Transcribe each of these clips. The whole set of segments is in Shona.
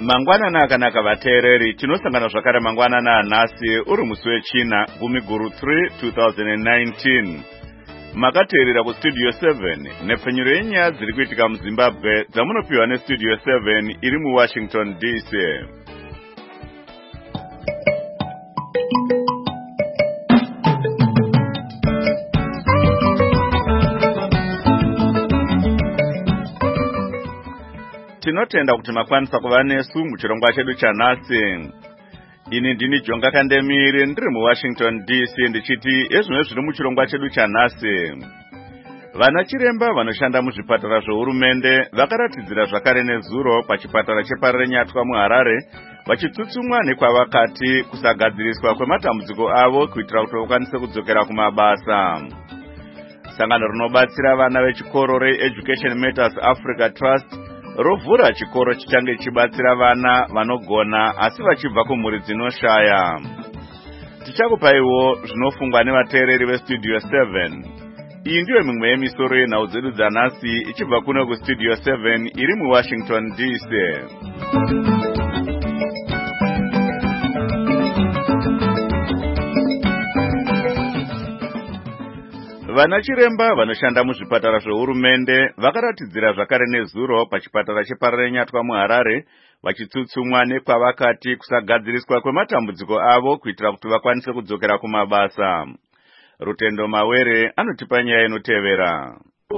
Mangwanana akanaka vateereri, tinosangana zvakare mangwanana anhasi uri musi wechina 10/3 2019. Makateerera kustudio 7 nepfenyuro yenyaya dziri kuitika muZimbabwe dzamunopiwa nestudio 7 iri muWashington DC. Tinotenda kuti makwanisa kuva nesu muchirongwa chedu chanhasi. Ini ndini Jonga Kandemiri ndiri muWashington DC ndichiti ezvimwe zviri muchirongwa chedu chanhasi. Vana chiremba vanoshanda muzvipatara zvehurumende vakaratidzira zvakare nezuro pachipatara cheParenyatwa muHarare vachitsutsumwa nekwavakati kusagadziriswa kwematambudziko avo kuitira kuti vakwanise kudzokera kumabasa. Sangano rinobatsira vana vechikoro reEducation Matters Africa Trust rovhura chikoro chichange chibatsira vana vanogona asi vachibva kumhuri dzinoshaya. Tichakupaiwo zvinofungwa nevateereri vestudio 7. Iyi ndiyo mimwe yemisoro yenhau dzedu dzanhasi ichibva kuno kustudio 7 iri muWashington DC. Vana chiremba vanoshanda muzvipatara zvehurumende vakaratidzira zvakare nezuro pachipatara cheParenyatwa muHarare vachitsutsumwa nekwavakati kusagadziriswa kwematambudziko avo kuitira kuti vakwanise kudzokera kumabasa. Rutendo Mawere anotipa nyaya inotevera.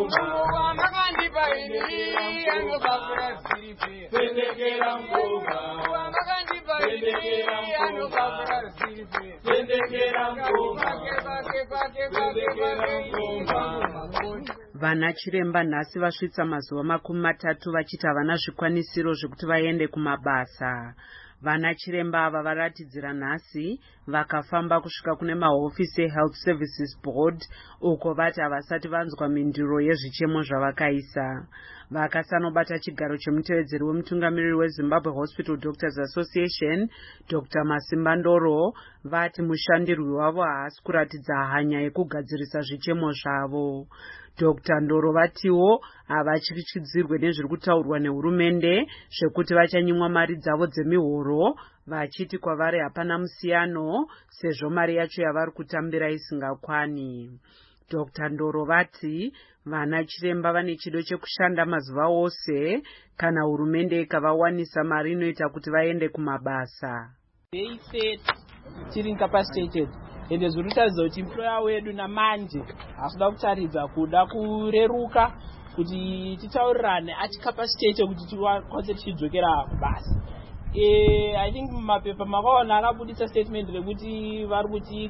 Vana chiremba nhasi vasvitsa mazuva 30 vachita havana zvikwanisiro zvekuti vaende kumabasa. Vana chiremba ava varatidzira nhasi vakafamba kusvika kune mahofisi eHealth Services Board uko vati havasati vanzwa mhinduro yezvichemo zvavakaisa. Vakasanobata chigaro chemutevedzeri wemutungamiriri weZimbabwe Hospital Doctors Association Dr. Masimba Ndoro vati mushandirwi wavo haasi kuratidza hanya yekugadzirisa zvichemo zvavo. Dr. Ndoro vatiwo havachichidzirwe nezviri kutaurwa nehurumende zvekuti vachanyimwa mari dzavo dzemihoro, vachiti kwavari hapana musiyano sezvo mari yacho yavari kutambira isingakwani. Dr. Ndoro vati vana chiremba vane chido chekushanda mazuva ose kana hurumende ikavawanisa mari inoita kuti vaende kumabasa. They said tiri incapacitated ende zvirutaridza kuti employer wedu namanje asida kutaridza kuda kureruka kuti titaurirane aticapacitated kuti tikwanise tichidzokera kubasa. I think mumapepa makaona akabudisa statement rekuti vari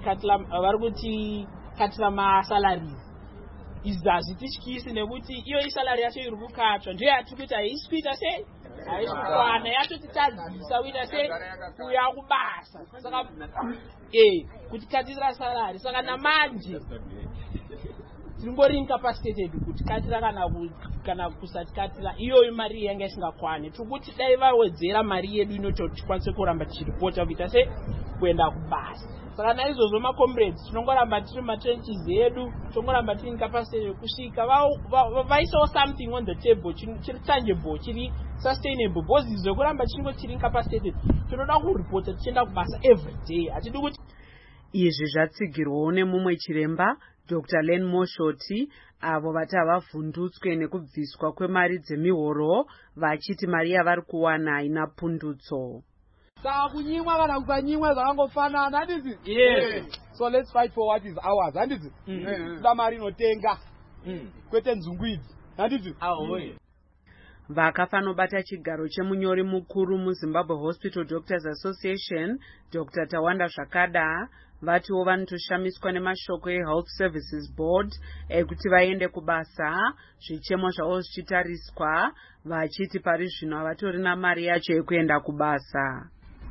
kuti katira masalaries. Izvi hazvitityisi nekuti iyo isalari yacho iri kukatwa ndiyo yatiri kuita haisi kuita sei haisi kukwana yatotitadzisa kuita sei kuya kubasa. Saka kuti katira salari saka namanje tiringori incapacitated kuti katira kana kusati katira iyoyo mari yanga isingakwani. Tiri kuti dai vawedzera mari yedu inoti tikwanise kuramba tichiripota kuita sei kuenda kubasa. Saka naizvozvo macomrades tinongoramba tiri matrenches edu tongoramba tiri incapacitated kusvika vaisawo something on the table chiri tangible chiri sustainable because izvo kuramba chingo tiri incapacitated tinoda kuripota tichienda kubasa every day. Hatidi kuti izvi zvatsigirwawo nemumwe chiremba Dr. Len Moshoti avo vati havavhundutswe nekubviswa kwemari dzemihoro vachiti mari yavari kuwana haina pundutso. Saka kunyimwa kana kusanyimwa zvakangofanana handiti? Yes. So let's fight for what is ours handiti? Kuda mari inotenga kwete nzungu idzi handiti? Vakafanobata chigaro chemunyori mukuru muZimbabwe Hospital Doctors Association Dr. Tawanda Zvakada vatiwo vanotoshamiswa nemashoko eHealth Services Board ekuti vaende kubasa zvichemo zvavo zvichitariswa vachiti pari zvino havatori namari yacho yekuenda kubasa.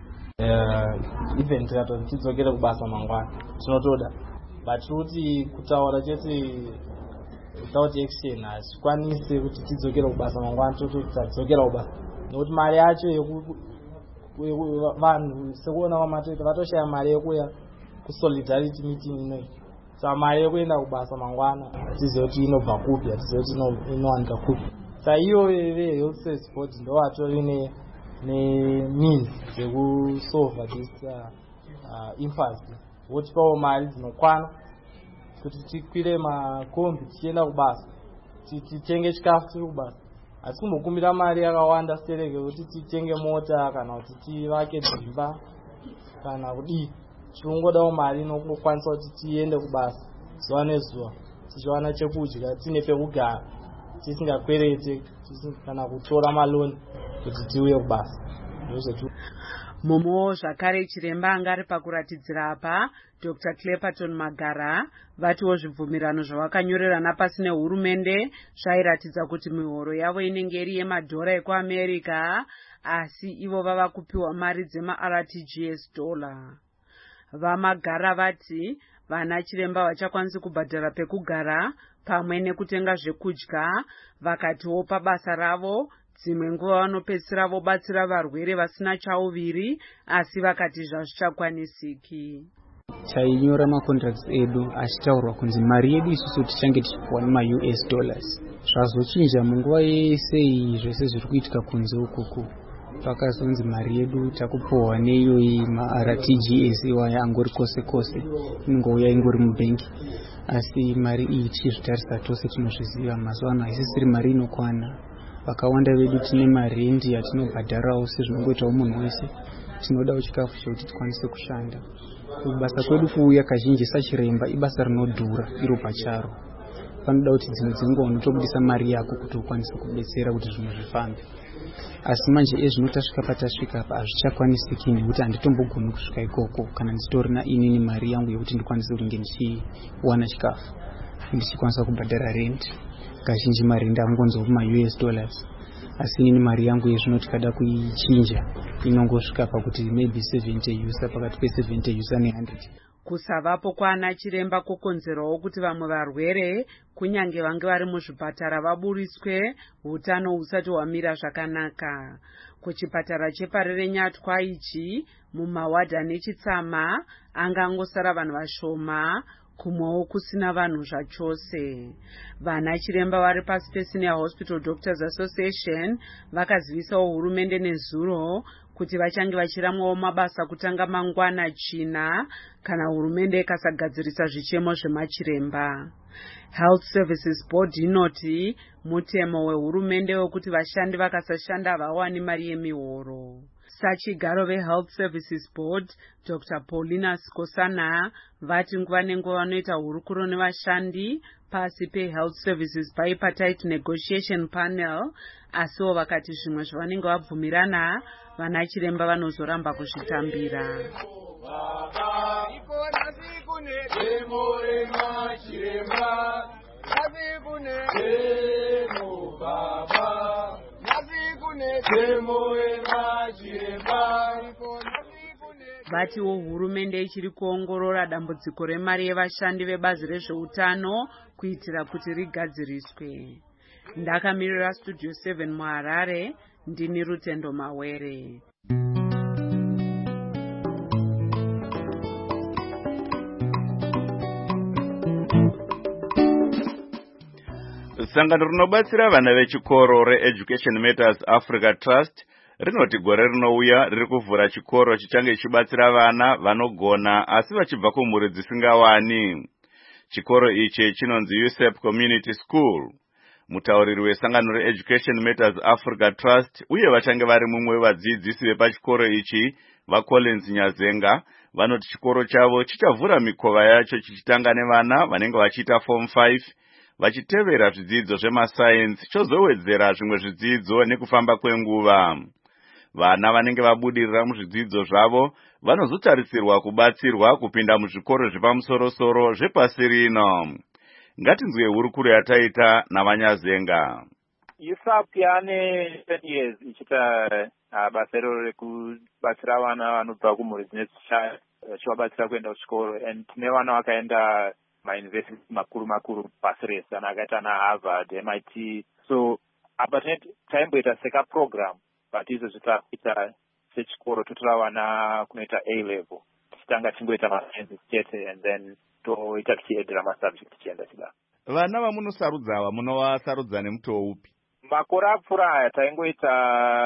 Even tidzokere kubasa mangwana tinotoda but kuti kutaura chete without action hasikwanisi kuti tidzokere kubasa mangwana tadzokera kubasa nekuti mari yacho vanhu sekuona kwamatoita vatoshaya mari yekuya kusolidarity meeting inoyi. Saka mari yekuenda kubasa mangwana hatizivi kuti inobva kupi, hatizivi kuti inowanika kupi. Saka iyo veHealth Services Board ndo vatori means dzekusolva this impasse. Votipawo mari dzinokwana kuti tikwire makombi tichienda kubasa, titenge chikafu tiri kubasa. Asi kumbokumbira mari yakawanda stereke kuti titenge mota kana kuti tivake dzimba kana kudii. Tinongodawo mari inokwanisa kuti tiende kubasa zuva nezuva tichiwana chekudya, tine pekugara, tisingakwerete kana kutora maloni kuti tiuye kubasa. Mumwewo zvakare chiremba anga ari pakuratidzira apa, Dr. Clapperton Magara, vatiwo zvibvumirano zvavakanyorerana pasi nehurumende zvairatidza kuti mihoro yavo inenge iri yemadhora ekuAmerica, asi ivo vava kupiwa mari dzema-RTGS dollar. VaMagara vati vana chiremba vachakwanisi kubhadhara pekugara pamwe nekutenga zvekudya, vakatiwo pabasa ravo dzimwe nguva vanopedzisira vobatsira varwere vasina chauviri, asi vakati zvazvichakwanisiki. Tainyora macontracts edu achitaurwa kunzi mari yedu isusu tichange tichipuwa nema-US dollars. Zvazochinja munguva yese zvese zviri kuitika kunze ukuku. Pakazonzi mari yedu takupuwa neiyoyi ma-RTGS iwaya angori kose kose, ingouya ingori mubhengi. Asi mari iyi tichizvitarisa tose tinozviziva mazuva ano haisisiri mari inokwana. Vakawanda vedu tine marendi yatinobhadharawo sezvinongoitawo munhu wese. Tinodawo chikafu chekuti tikwanise kushanda. Kubasa kwedu kuuya kazhinji sachiremba ibasa rinodhura iro pacharo. Panoda kuti dzimwe dzenguva unotobudisa mari yako kuti ukwanise kubetsera kuti zvinhu zvifambe. Asi manje ezvino tasvika apa hazvichakwanisiki nekuti handitombogoni kusvika ikoko kana nditorina inini mari yangu yekuti ndikwanise kunge ndichiwana chikafu, ndichikwanisa kubhadhara rent. Kazhinji marendi angonzwa kuma-US dollars. Asi inini mari yangu yezvino tikada kuichinja inongosvika pakuti maybe 70 US, pakati pe 70 US ne100. Kusavapo kwaana chiremba kukonzerawo kuti vamwe varwere kunyange vange vari muzvipatara vaburiswe hutano husati hwamira zvakanaka. Kuchipatara cheparere Nyatwa ichi mumawadha nechitsama angangosara vanhu vashoma, kumwewo kusina vanhu zvachose. Vana chiremba vari pasi peSenior Hospital Doctors Association vakazivisawo hurumende nezuro kuti vachange vachiramwawo mabasa kutanga mangwana china kana hurumende ikasagadzirisa zvichemo zvemachiremba. Health Services Board inoti mutemo wehurumende wekuti vashandi vakasashanda havawani mari yemihoro. Sachigaro veHealth Services Board, Dr. Paulina Skosana, vati nguva nenguva vanoita hurukuro nevashandi pasi peHealth Services Bipartite Negotiation Panel, asiwo vakati zvimwe zvavanenge vabvumirana vana chiremba vanozoramba kuzvitambira. Vatiwo hurumende ichiri kuongorora dambudziko remari yevashandi vebazi rezveutano kuitira kuti rigadziriswe. Ndakamirira Studio 7 muHarare, ndini Rutendo Mawere. Sangano rinobatsira vana vechikoro reEducation Matters Africa Trust rinoti gore rinouya riri kuvhura chikoro chichange chichibatsira vana vanogona asi vachibva kumhuri dzisingawani. Chikoro ichi chinonzi USEP Community School. Mutauriri wesangano reEducation Matters Africa Trust uye vachange vari mumwe wevadzidzisi vepachikoro ichi vaCollins Nyazenga vanoti chikoro chavo chichavhura mikova yacho chichitanga nevana vanenge vachiita Form 5 vachitevera zvidzidzo zvemasayensi chozowedzera zvimwe zvidzidzo nekufamba kwenguva. Vana vanenge vabudirira muzvidzidzo zvavo vanozotarisirwa kubatsirwa kupinda muzvikoro zvepamusoro-soro zvepasi rino. Ngatinzwe hurukuro yataita naVanyazenga. USAP yane 10 years ichita basa iro rekubatsira vana vanobva kumhuri dzine dzishaya vachivabatsira kuenda kuchikoro, and tine vana vakaenda mauniversity makuru pasi rese akaita naHarvard, MIT. So apa taimboita seka program but izvo zvitaita sechikoro totora vana kunoita A level tichitanga chingoita masayensi chete and then toita tichiedera masubject tichienda chida. Vana vamunosarudza ava munovasarudza nemutoo upi? Makore apfuura aya taingoita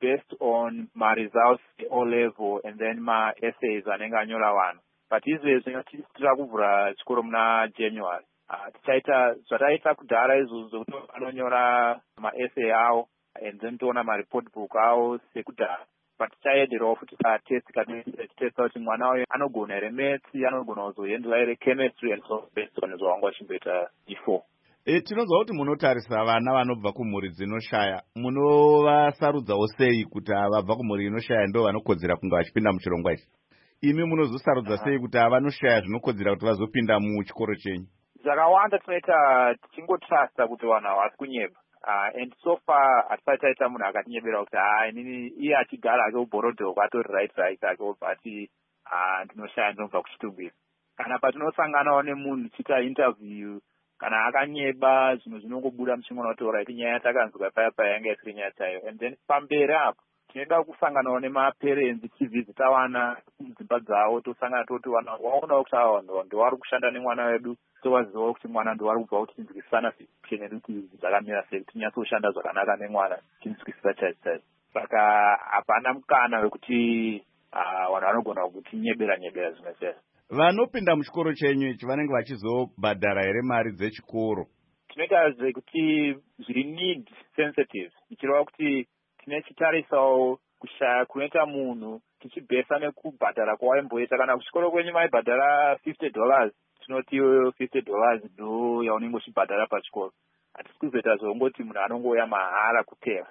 based on my results O level and then my essays anenge anyora vanhu. But izvezvi tiri kuvhura chikoro muna January. Tichaita zvataita kudhara izvozvo kuti vanonyora maessay avo and then toona mareport book avo sekudhara. But tichaenderawo futi patest tichitesta kuti mwana uyu anogona here maths, anogona kuzoendera here chemistry and so based on zvawanga vachimboita before. Tinonzwa kuti munotarisa vana vanobva kumhuri dzinoshaya. Munovasarudzawo sei kuti vabva kumhuri inoshaya ndo vanokodzera kunge vachipinda muchirongwa ichi? Imi munozosarudza sei kuti vanoshaya zvinokodzera kuti vazopinda muchikoro chenyu? Zvakawanda tinoita tichingotrasta kuti vanhu havasi kunyeba. And so far hatisati taita munhu akatinyebera kuti inini iye achigara ake uborodhoko atori right ake obva ati ndinoshaya ndinobva kuchitumbisa. Kana patinosanganawo nemunhu tichiita interview kana akanyeba zvinhu zvinongobuda muchingona kuti alright nyaya yatakanzwa paya yanga isiri nyaya chayo. And then pamberi apo tinoda kusanganawo nemaparents tichivhizita vana mudzimba dzavo, tosangana toti vana waonawo kuti ava vanhu ndovari kushanda nemwana wedu, tovazivawo kuti mwana ndovari kubva kuti tinzwisisana sei kuti zvakamira sei, tinyatsoshanda zvakanaka nemwana tinzwisisa chaizvo. Saka hapana mukana wekuti vanhu vanogona kutinyebera zvimwe chaizvo. Vanopinda muchikoro chenyu ichi vanenge vachizobhadhara here mari dzechikoro? Tinoita zvekuti zviri need sensitive, ichireva kuti tinechitarisawo kushaya kunoita munhu tichibhesa nekubhadhara kwawaimboita. Kana kuchikoro kwenyu maibhadhara $50, tinoti $50 ndo yaunenge uchibhadhara pachikoro. Hatisi kuzoita zvongoti munhu anongouya mahara kutera.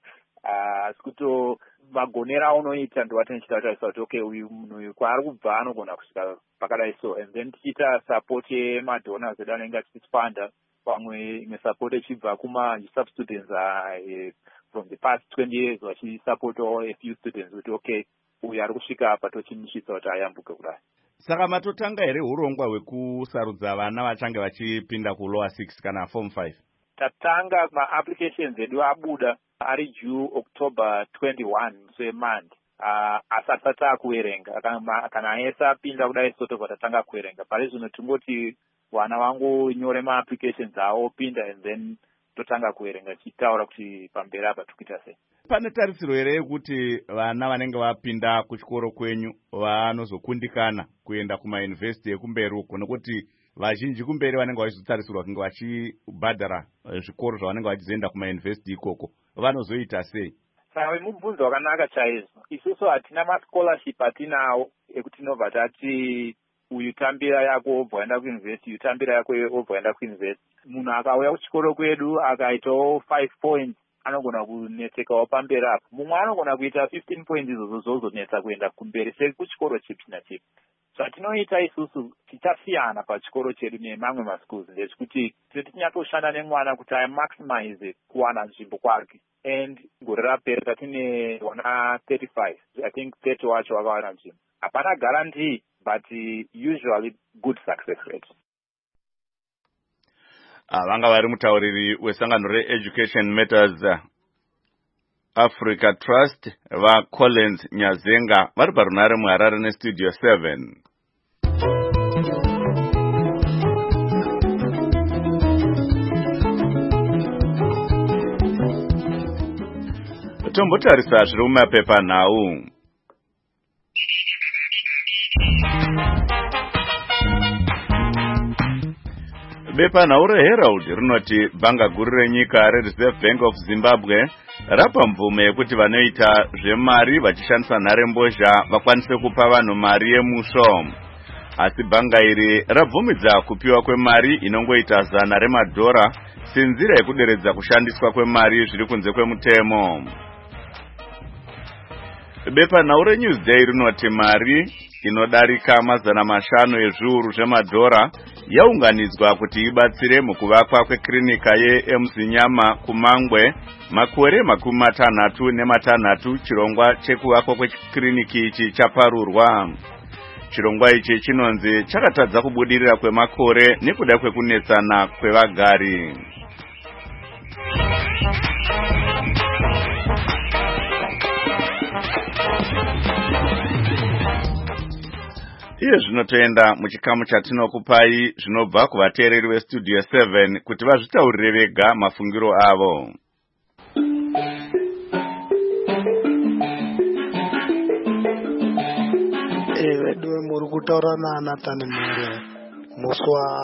Asi kuti magonero aunoita ndo watinechitatarisa kuti okay uyu munhu uyu kwaari kubva anogona kusvika pakadai so. And then tichiita support yemadonors edu anenge achitipanda, pamwe imwe support ichibva kuma-sub students from the past 20 years vachisupport a few students kuti okay uyu ari kusvika apa tochimusvitsa kuti ayambuke kudai. Saka matotanga here urongwa hwekusarudza vana vachange vachipinda kulower 6 kana form 5? Tatanga ma-applications edu abuda ari due October 21 month. Asati akuverenga kana aisa apinda kudai so tobva tatanga kuverenga. Pari zvino tingoti vana vangonyore ma-applications avo opinda and then totanga kuverenga tichitaura kuti pamberi apa tikuita sei. Pane tarisiro here yekuti vana vanenge vapinda kuchikoro kwenyu vanozokundikana kuenda kumayunivhesiti ekumberi uko, nekuti vazhinji kumberi vanenge vachizotarisirwa kunge vachibhadhara zvikoro zvavanenge vachizoenda kumayunivhesiti ikoko, vanozoita sei? Saka mubvunzo wakanaka chaizvo. Isusu hatina mascholarship atinawo ekuti tinobva tati uyu tambira yako obva waenda kuuniversity, uyu tambira yako obva waenda kuuniversity. Munhu akauya kuchikoro kwedu akaitawo 5 points anogona kunetsekawo pamberi apo. Mumwe anogona kuita 15 points izvozvo zozonetsa kuenda kumberi sekuchikoro chipi nachipi. Zvatinoita isusu tichasiyana pachikoro chedu nemamwe maschools ndezvekuti tinyatsoshanda nemwana kuti amaximize kuwana nzvimbo kwake. And gore rapera tatine vana 35. I think 30 wacho vakawana nzvimbo. Hapana guarantee but usually good success rate. Vanga vari mutauriri wesangano re-Education Matters Africa Trust vaCollins Nyazenga vari parunare muHarare nestudio 7. Tombotarisa zviri mumapepa nhau. Bepa nhau reHerald rinoti bhanga guru renyika reReserve Bank of Zimbabwe rapa mvumo yekuti vanoita zvemari vachishandisa nharembozha vakwanise kupa vanhu mari yemusho. Asi bhanga iri rabvumidza kupiwa kwemari inongoita $100 senzira yekuderedza kushandiswa kwemari zviri kunze kwemutemo. Bepa nhau reNewsday rinoti mari inodarika $500 ezviuru zvemadhora yaunganidzwa kuti ibatsire mukuvakwa kweklinika yeMzinyama kuMangwe makore 66 chirongwa chekuvakwa kwekliniki ichi chaparurwa. Chirongwa ichi chinonzi chakatadza kubudirira kwemakore nekuda kwekunetsana kwevagari. Iye zvinotoenda muchikamu chatinokupai zvinobva kuvateereri vestudio 7 kuti vazvitaurire vega mafungiro avo. muri kutaura naNathan Mere musi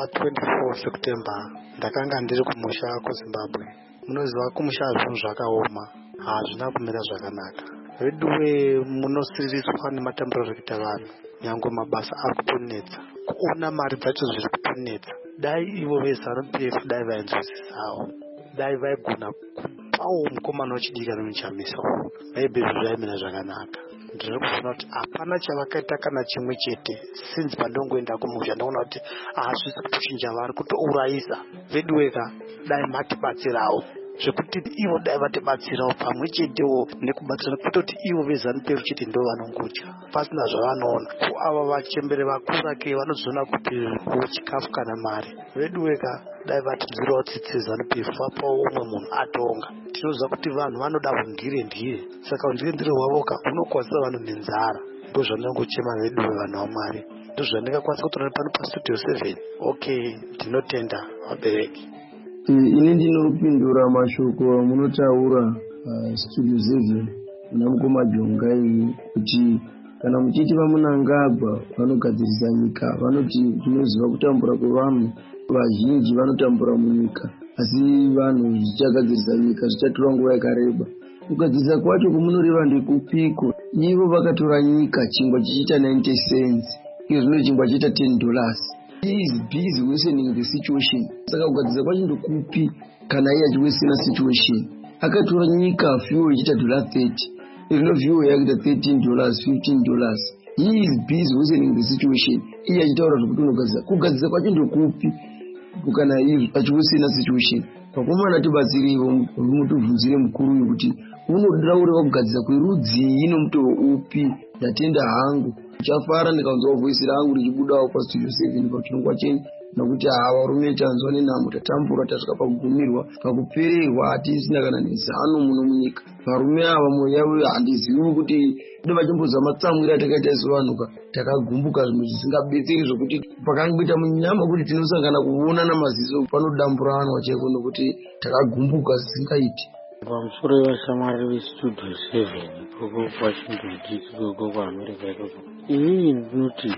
wa24 September ndakanga ndiri kumusha kuZimbabwe. Munoziva kumusha zvinhu zvakaoma, hazvina kumira zvakanaka. Veduwe munosiriswa nematamburirikita vanhu, nyange mabasa ari kutonetsa, kuona mari dzacho zviri kutonetsa. Dai ivo veZANU-PF dai vainzwisisawo, dai vaigona kupawo mukomana wechidiki anomuchamisawo, maybe zvaimira zvakanaka. Ndiri kuziva kuti hapana chavakaita kana chimwe chete since pandongoenda kumusha. Ndaona kuti hazvisi kutochinja, vari kutourayisa. Veduweka dai matibatsirawo zvekuti ivo dai vatibatsirawo pamwe chetewo nekubatsira, kwete kuti ivo veZANU-PF chete ndo vanongodya pasina zvavanoona. Ava vachembere vakura ke vanozoona kuti chikafu kana mari. Veduweka dai vatidzirawo tsitsi ZANU-PF vapawo umwe munhu atonga. Tinoziva kuti vanhu vanoda undire, saka undire hwavo hunokwazisa vanhu nenzara. Ndo zvandinongochema veduwe vanhu vaMwari. Ndo zvandingakwanisa kutora pano paStudio 7. Okay, ndinotenda vabereki. Ini ndinopindura mashoko amunotaura Studio 7 muna Mukoma Jongai kuti kana muchiti vamunangagwa vanogadzirisa nyika, vanoti tinoziva kutambura kwevanhu vazhinji vanotambura munyika, asi vanhu zvichagadzirisa nyika zvichatora nguva yakareba. Kugadzirisa kwacho kumunoreva ndekupiko? Ivo vakatora nyika chingwa chichiita 90 cents, iyo zvino chingwa chiita $10. He is busy worsening the situation. Saka kugadzirisa kwacho ndokupi kana iye achiwesena situation? Akatora nyika fuel ichiita $30, zvino fuel yakuita $13, $15. He is busy worsening the situation. Iye achitaura zvokuti unogadzirisa. Kugadzirisa kwacho ndokupi kana iye achiwesena situation? Vakomana tibatsiriwo, mutibvunzire mukuru uyu kuti unoda ureva kugadzirisa kwerudzii nomutoo upi? Ndatenda hangu uchafara ndikaunzwa voice rangu richibudawo paStudio 7 pachirongwa chenyu, nokuti varume tanzwa nenhamo, tatambura tasvika pakugumirwa, pakupererwa, hatisina kana nezano muno munyika. Varume ava mwoyo yavo handizivi kuti vachimboza matsamwira takaita sevanhuka, takagumbuka zvinhu zvisingabetseri zvokuti pakangoita munyama kuti tinosangana kuona namaziso panodamburanwa chaiko, nokuti takagumbuka zvisingaiti. Pamusoro wevashamwari veStudio 7 koko Washington DC koko kuAmerica ikoko, inini ndinoti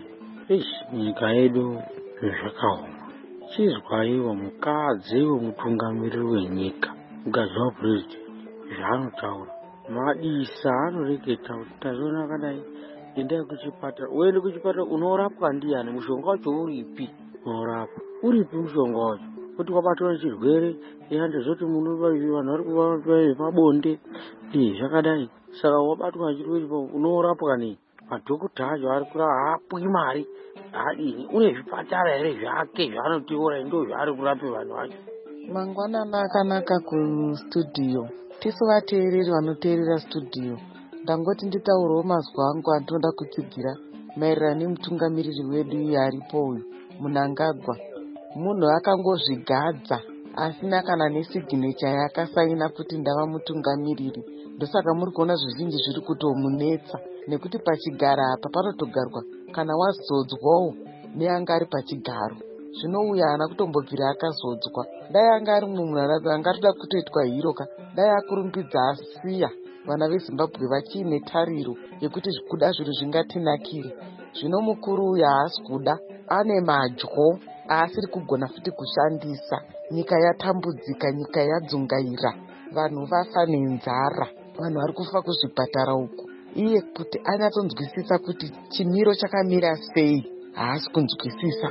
nyika yedu zvakaoma. Chizwaiwa mukadzi wemutungamiriri wenyika, mukadzi waPurezidendi, zvaanotaura, madisa anoreketa kuti tazoona akadai, endai kuchipatara. Uende kuchipatara unorapwa ndiani? Mushonga wacho uripi? Unorapwa uripi mushonga wacho? Kuti wabatwa nechirwere ndezvoti vanhu vari kuva vepabonde zvakadai. Saka wabatwa nechirwere unorapwa nei? Madhokota acho ari kura haapwi mari, haadini. Une zvipatara here zvake zvaanoteura, ndo zvaari kurape vanhu vacho. Mangwanana akanaka kustudio. Tisu vateereri vanoteerera studio, ndangoti nditaurawo mazwa angu andinoda kutsigira maererano nemutungamiriri wedu iye aripo uyu Mnangagwa. Munhu akangozvigadza asina kana nesignature yakasaina kuti ndava mutungamiriri. Ndosaka muri kuona zvizhinji zviri kutomunetsa, nekuti pachigaro apa panotogarwa kana wazodzwawo neanga ari pachigaro. Zvino uyu haana kutombobvira akazodzwa. Dai anga ari munhu angatoda kutoitwa hiroka, dai akurumbidza asiya vana veZimbabwe vachiine tariro yekuti kuda zvinhu zvingatinakire. Zvino mukuru uyu haasi kuda, ane madyo asiri kugona futi kushandisa. Nyika yatambudzika, nyika yadzungaira, vanhu vafa nenzara, vanhu vari kufa kuzvipatara uku. Iye kuti anyatsonzwisisa kuti chimiro chakamira sei, haasi kunzwisisa.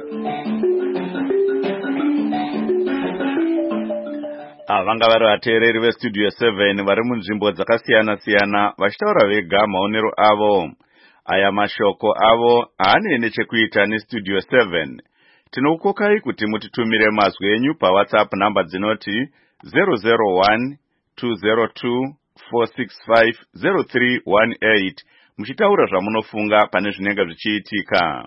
Vanga vari vateereri veStudio 7 vari munzvimbo dzakasiyana-siyana vachitaura vega maonero avo. Aya mashoko avo haane nechekuita neStudio 7. Tinokukokai kuti mutitumire mazwi enyu paWhatsApp namba dzinoti 001 202 465 0318 muchitaura zvamunofunga pane zvinenge zvichiitika.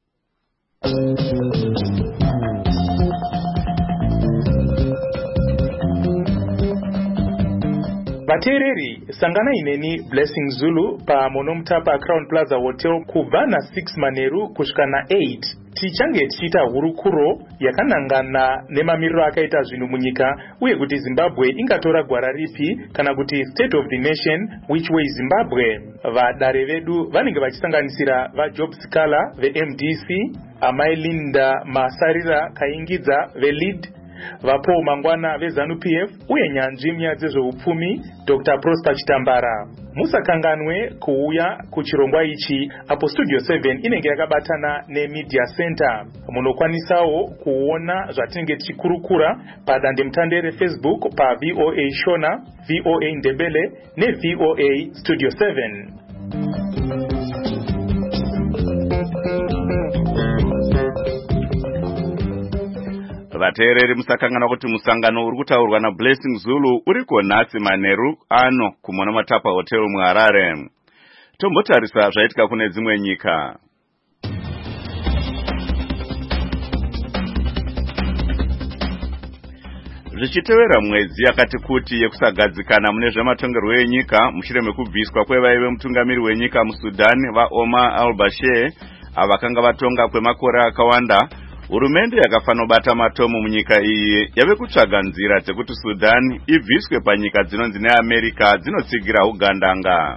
Vateereri, sanganai neni Blessing Zulu paMonomtapa Crown Plaza Hotel kubva na 6 Manheru kusvika na 8 tichange tichiita hurukuro yakanangana nemamiriro akaita zvinhu munyika uye kuti Zimbabwe ingatora gwara ripi kana kuti state of the nation which way Zimbabwe. Vadare vedu vanenge vachisanganisira vaJob Sikala veMDC, amai Linda Masarira Kaingidza veLead, vaPaul Mangwana veZANU-PF uye nyanzvi munyaya dzezveupfumi Dr. Prosper Chitambara. Musakanganwe kuuya kuchirongwa ichi apo Studio 7 inenge yakabatana neMedia Center. Munokwanisawo kuona zvatinenge tichikurukura padandemutande reFacebook paVOA Shona, VOA Ndebele neVOA Studio 7. Vateereri musakangana kuti musangano uri kutaurwa naBlessing Zulu uriko nhasi manheru ano kumona Matapa Hotel muHarare. Tombotarisa zvaitika kune dzimwe nyika. Zvichitevera mwedzi yakati kuti yekusagadzikana mune zvematongerwo enyika mushure mekubviswa kwevaive mutungamiri wenyika muSudan vaOmar al-Bashir avakanga vatonga kwemakore akawanda, hurumende yakafanobata matomo munyika iyi yave kutsvaga nzira dzekuti Sudan ibviswe panyika dzinonzi neAmerica dzinotsigira ugandanga.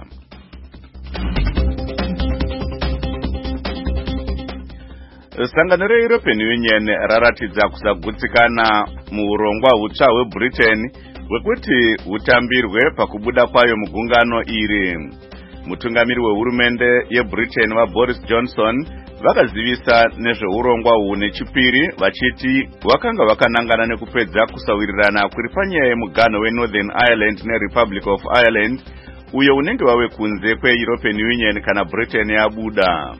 Sangano reEuropean Union raratidza kusagutsikana muurongwa hutsva hweBritain hwekuti hutambirwe pakubuda kwayo mugungano iri. Mutungamiri wehurumende yeBritain vaBoris Johnson vakazivisa nezveurongwa uhu nechipiri vachiti vakanga vakanangana nekupedza kusawirirana kuri panyaya yemuganho weNorthern Ireland neRepublic of Ireland uyo unenge wave kunze kweEuropean Union kana Britain yabuda.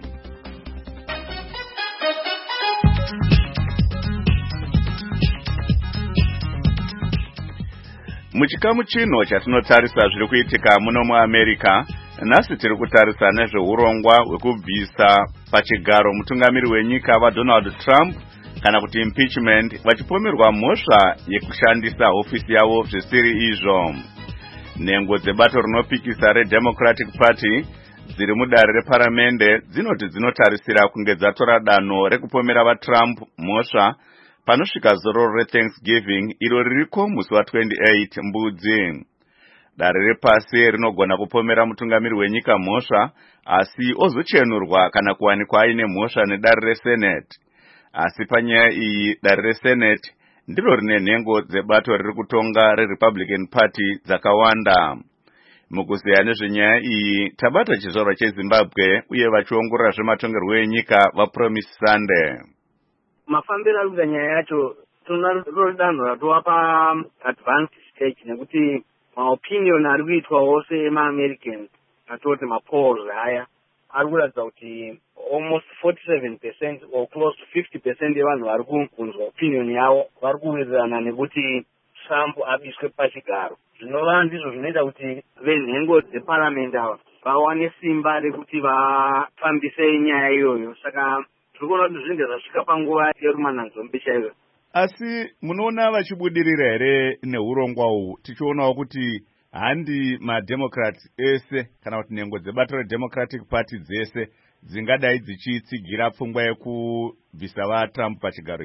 Muchikamu chino chatinotarisa zviri kuitika muno muAmerica, nhasi tiri kutarisa nezveurongwa hwekubvisa pachigaro mutungamiri wenyika vaDonald Trump kana kuti impeachment, vachipomerwa mhosva yekushandisa hofisi yavo zvisiri izvo. Nhengo dzebato rinopikisa reDemocratic Party dziri mudare reparamende dzinoti dzinotarisira kunge dzatora danho rekupomera vaTrump mhosva panosvika zororo reThanksgiving iro ririko musi wa28 Mbudzi. Dare repasi rinogona kupomera mutungamiri wenyika mhosva asi ozochenurwa kana kuwanikwa aine mhosva nedare reSenate. Asi panyaya iyi dare reSenate ndiro rine nhengo dzebato riri kutonga reRepublican Party dzakawanda. Mukuziya nezvenyaya iyi tabata chizvarwa cheZimbabwe uye vachiongorora zvematongerwo enyika vaPromise Sunday. Mafambiro ari kuita nyaya yacho tinoona danho ratova pa-advanced stage nekuti maopinion ari kuitwa wose ema-Americans atoti mapolls haya ari kuratidza kuti almost 47% or close to 50% yevanhu vari kunzwa opinion yavo vari kuwirirana nekuti Trump abiswe pachigaro. Zvinova ndizvo zvinoita kuti venhengo dzeparamendi ava vawane simba rekuti vafambise nyaya iyoyo. Saka tikuona kuti zvinenge zvasvika panguva yerumananzombe chaiyo. Asi munoona vachibudirira here neurongwa uhu, tichionawo kuti handi maDemocrats ese kana kuti nhengo dzebato reDemocratic Party dzese dzingadai dzichitsigira pfungwa yekubvisa vaTrump pachigaro.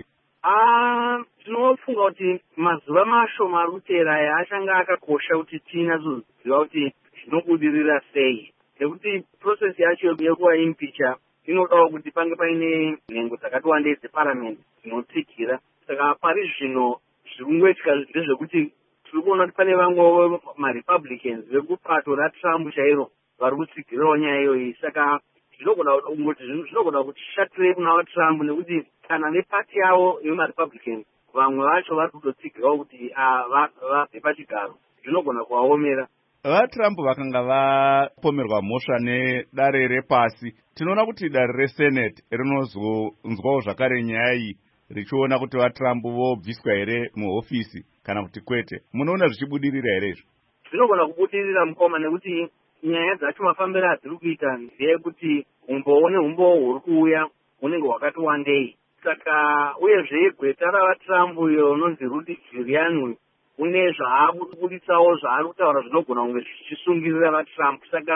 Tinofunga kuti mazuva mashoma ari kuteera aya achanga akakosha kuti tinatsoziva kuti zvinobudirira sei, nekuti process yacho yekuvaimpicha inodawo kuti pange paine nhengo dzakati wandei dzeparamendi dzinotsigira. Saka pari zvino zviri kungoitika ndezvekuti tiri kuona kuti pane vamwe maRepublicans vekupato raTrump chairo vari kutsigirawo nyaya iyoyi. Saka zvinogona kuti shatire kuna vaTrump nekuti kana nepati yavo yemaRepublicans vamwe vacho vari kutotsigirawo kuti vabve pachigaro, zvinogona kuvaomera. VaTrump vakanga vapomerwa mhosva nedare repasi. Tinoona kuti dare reSenate rinozonzwawo zvakare nyaya iyi richiona kuti vaTrump vobviswa here muhofisi kana kuti kwete. Munoona zvichibudirira here izvo? Zvinogona kubudirira mukoma nekuti nyaya dzacho mafambiro adziri kuita ndeyekuti umbo huri kuuya hunenge hwakati wandei. Saka uyezve gweta ravaTrump iyo unonzi Rudy Giuliani une zvaabuditsawo zvaari kutaura zvinogona kunge zvichisungirira vaTrump. Saka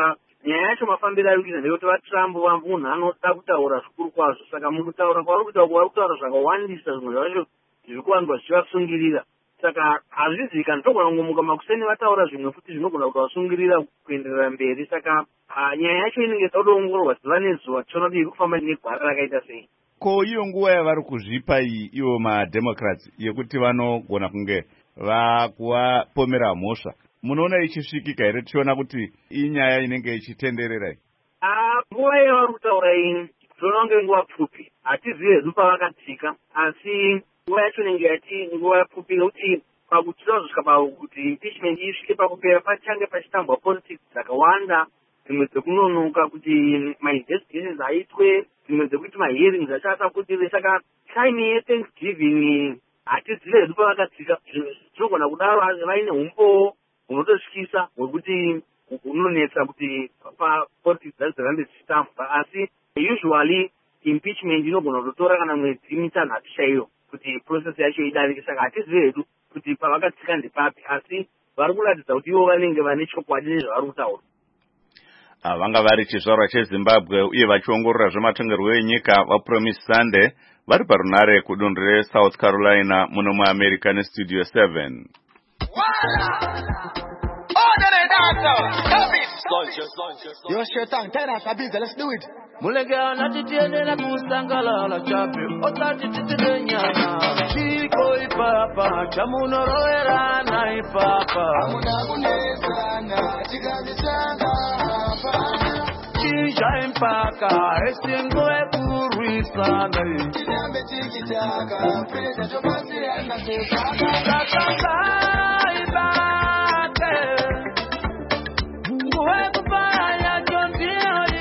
nyaya yacho mafambiro ari kuita ndekuti vatrump munhu anoda kutaura zvikuru kwazvo, saka mukutaura kwavari kuita vari kutaura zvakawandisa, zvimwe zvacho zviri kuwanikwa zvichivasungirira. Saka hazvizivikanwi, togona kungomuka makuseni vataura zvimwe futi zvinogona kutavasungirira kuenderera mberi. Saka nyaya yacho inenge ida kuongororwa zuva nezuva tichiona kuti iri kufamba negwara rakaita sei. Ko iyo nguva yavari kuzvipa iyi ivo mademocrats yekuti vanogona kunge vakuvapomera mhosva, munoona ichisvikika here? tichiona kuti inyaya inenge ichitenderera iyi. Nguva yavari kutaura iyi tinoona kunge nguva pfupi, hatizivi hedu pavakatsika, asi nguva yacho inenge yati nguva pfupi, nekuti pakutira kusvika pakuti impeachment isvike pakupera pachange pachitambwa politics dzakawanda, dzimwe dzekunonoka kuti mainvestigations aitwe, dzimwe dzekuti mahearings achatakutirwe. Saka time yethanksgiving hatizivi hedu pavakatsika, zvinogona kudaro vaine umbowo hunototyisa hwekuti hunonetsa kuti papolitics dzacho dzarambe dzichitambwa, asi usually impeachment inogona kutotora kana mwedzi mitanhatu chaiyo kuti process yacho idarike. Saka hatizivi hedu kuti pavakatsika ndepapi, asi vari kuratidza kuti ivo vanenge vane chokwadi nezvavari kutaura. Vanga vari chizvarwa cheZimbabwe uye vachiongorora zvematongerwo enyika vaPromise Sunday vari parunare kudunhu reSouth Carolina muno muAmerica neStudio 7. Yo, Shaitan, tell us, Abiza, let's do it. Mulega natitiendela kusangalala chape otatititidenyana chiko ipapa chamunoroerana ipapa amuna kunezana chikazisanga hapana chinja impaka esingo ekurwisana tinambe tikitaka pesa chobasirana sekaka ibate nguwekupaya chondiori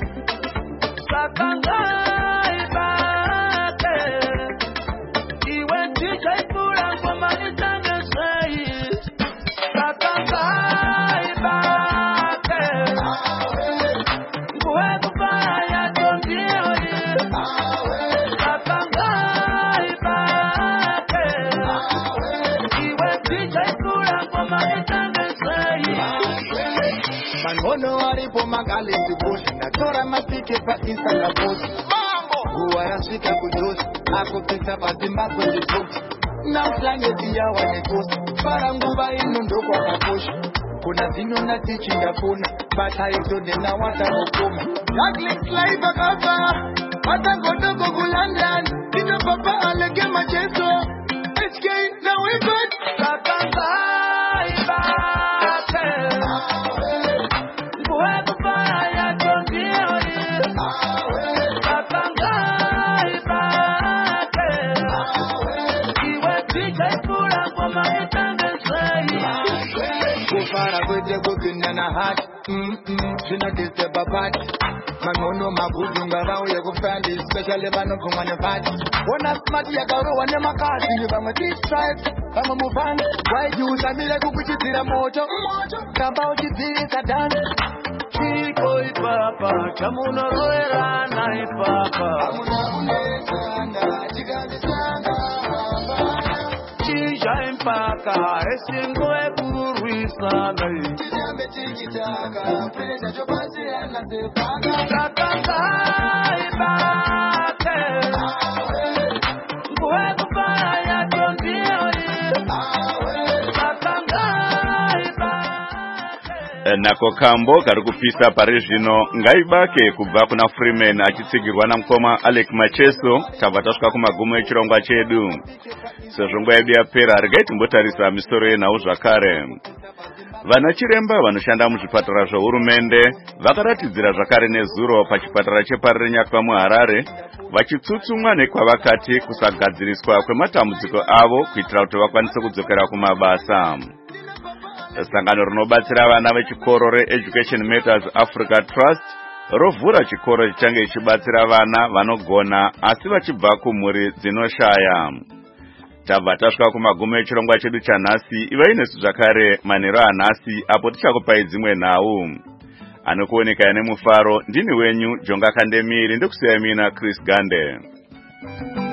Mangono waripo magalezi bushi natora masike pa insala bushi huwa yasika kujusi akupita pa Zimbabwe libushi na uslangeti ya wanekosi para nguva inu ndoko akapushi kuna zino na tichinga kuna bata ito dena wata hukuma Douglas live akapa wata kodoko kulandan ito papa alege macheso HK na wibet kakamba ibate na hat sina disturb apart manono magudunga rawo yakufandi especially vanobvumanya pati ona smart yakarowa nemakasi vamwe district vamwe muvhani waijusamile kukuchidzira moto kamba uchidzirisa dhansi chiko ipapa chamunoroerana ipapa amuna kunetsana chikazisanga chinja impaka esingo ekurwisana nako kambo kari kupisa pari zvino ngaibake kubva kuna Freeman achitsigirwa namukoma Alec Macheso. tabva tasvika kumagumo echirongwa chedu. sezvo nguva yedu yapera regai timbotarisa misoro yenhau zvakare. Vana chiremba vanoshanda muzvipatara zvehurumende vakaratidzira zvakare nezuro pachipatara chepari renyatwa muHarare vachitsutsumwa nekwavakati kusagadziriswa kwematambudziko avo kuitira kuti vakwanise kudzokera kumabasa. Sangano rinobatsira vana vechikoro reEducation Matters Africa Trust rovhura chikoro chichange chichibatsira vana vanogona asi vachibva kumhuri dzinoshaya. Tabva tasvika kumagumo echirongwa chedu chanhasi. Ivai nesu zvakare manheru anhasi apo tichakupai dzimwe nhau. Anokuoneka ine mufaro ndini wenyu Jonga Kandemiri, ndokusiyai mina Chris Gande.